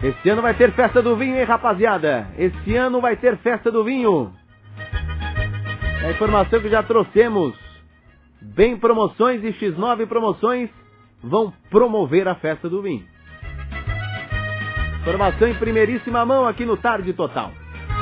Esse ano vai ter festa do vinho, hein, rapaziada? Esse ano vai ter festa do vinho. É a informação que já trouxemos. Bem Promoções e X9 Promoções vão promover a festa do vinho. Informação em primeiríssima mão aqui no Tarde Total.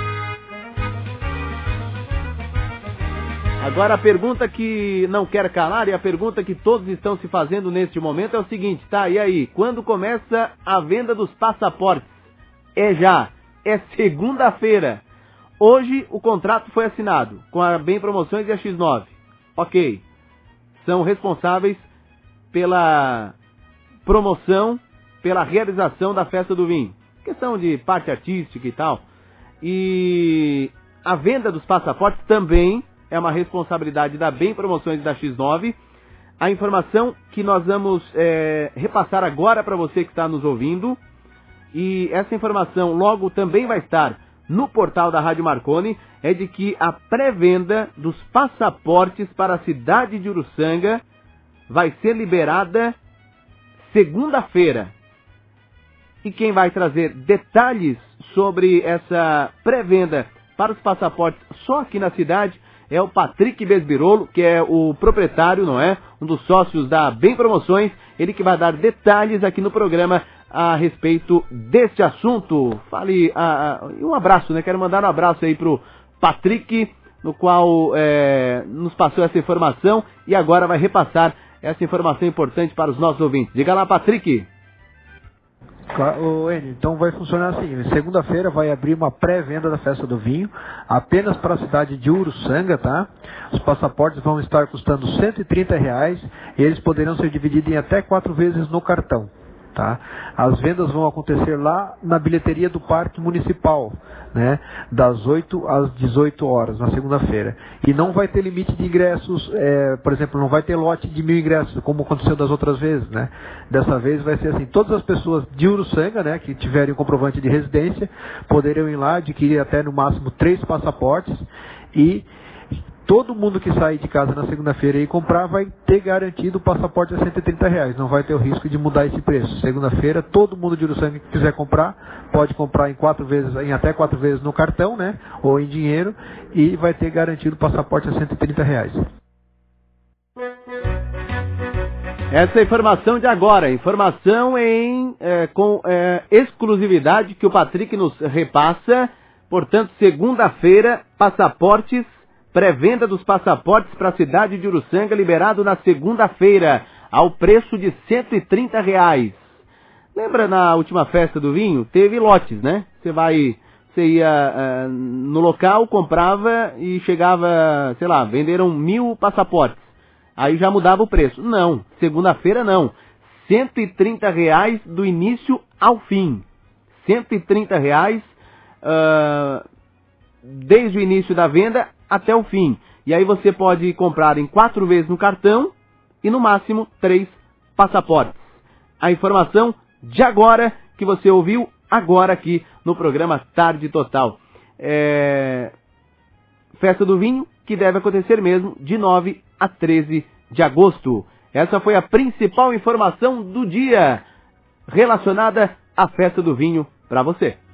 Agora a pergunta que não quer calar e a pergunta que todos estão se fazendo neste momento é o seguinte, tá? E aí, quando começa a venda dos passaportes? É já, é segunda-feira. Hoje o contrato foi assinado com a Bem Promoções e a X9. Ok, são responsáveis pela promoção, pela realização da festa do vinho. Questão de parte artística e tal. E a venda dos passaportes também é uma responsabilidade da Bem Promoções e da X9. A informação que nós vamos repassar agora para você que está nos ouvindo. E essa informação logo também vai estar no portal da Rádio Marconi. É de que a pré-venda dos passaportes para a cidade de Uruçanga vai ser liberada segunda-feira. E quem vai trazer detalhes sobre essa pré-venda para os passaportes só aqui na cidade é o Patrick Besbirolo, que é o proprietário, não é? Um dos sócios da Bem Promoções. Ele que vai dar detalhes aqui no programa a respeito deste assunto. Fale, um abraço, né? Quero mandar um abraço aí pro Patrick, no qual nos passou essa informação e agora vai repassar essa informação importante para os nossos ouvintes. Diga lá, Patrick. Então vai funcionar assim, segunda-feira vai abrir uma pré-venda da festa do vinho, apenas para a cidade de Uruçanga, tá? Os passaportes vão estar custando R$130 e eles poderão ser divididos em até 4 vezes no cartão. Tá? As vendas vão acontecer lá na bilheteria do Parque Municipal, né? Das 8 às 18 horas, na segunda-feira. E não vai ter limite de ingressos, por exemplo, não vai ter lote de 1.000 ingressos, como aconteceu das outras vezes, né? Dessa vez vai ser assim, todas as pessoas de Uruçanga, né, que tiverem um comprovante de residência, poderão ir lá, adquirir até no máximo 3 passaportes e todo mundo que sair de casa na segunda-feira e comprar vai ter garantido o passaporte a R$130. Não vai ter o risco de mudar esse preço. Segunda-feira, todo mundo de Uruçanga que quiser comprar, pode comprar em até 4 vezes no cartão, né? Ou em dinheiro, e vai ter garantido o passaporte a R$130. Essa é a informação de agora. Informação com exclusividade que o Patrick nos repassa. Portanto, segunda-feira, passaportes. Pré-venda dos passaportes para a cidade de Uruçanga, liberado na segunda-feira, ao preço de R$130. Lembra na última festa do vinho? Teve lotes, né? Você ia no local, comprava e chegava, sei lá, venderam 1.000 passaportes. Aí já mudava o preço. Não, segunda-feira não. R$130 do início ao fim. R$130 desde o início da venda até o fim. E aí você pode comprar em 4 vezes no cartão e no máximo 3 passaportes. A informação de agora que você ouviu agora aqui no programa Tarde Total. Festa do Vinho, que deve acontecer mesmo de 9 a 13 de agosto. Essa foi a principal informação do dia relacionada à Festa do Vinho para você.